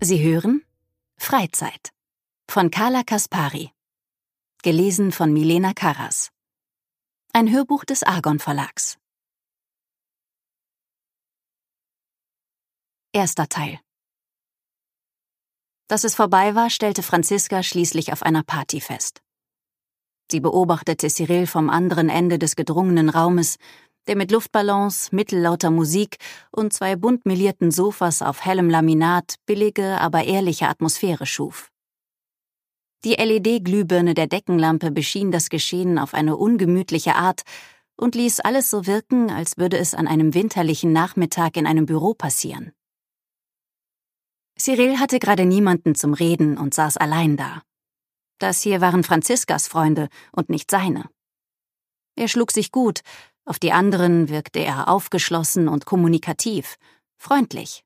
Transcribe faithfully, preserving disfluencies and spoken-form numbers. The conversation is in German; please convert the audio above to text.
Sie hören Freizeit von Carla Kaspari. Gelesen von Milena Karas. Ein Hörbuch des Argon Verlags. Erster Teil. Dass es vorbei war, stellte Franziska schließlich auf einer Party fest. Sie beobachtete Cyril vom anderen Ende des gedrungenen Raumes, der mit Luftballons, mittellauter Musik und zwei bunt melierten Sofas auf hellem Laminat billige, aber ehrliche Atmosphäre schuf. Die L E D-Glühbirne der Deckenlampe beschien das Geschehen auf eine ungemütliche Art und ließ alles so wirken, als würde es an einem winterlichen Nachmittag in einem Büro passieren. Cyril hatte gerade niemanden zum Reden und saß allein da. Das hier waren Franziskas Freunde und nicht seine. Er schlug sich gut, auf die anderen wirkte er aufgeschlossen und kommunikativ, freundlich.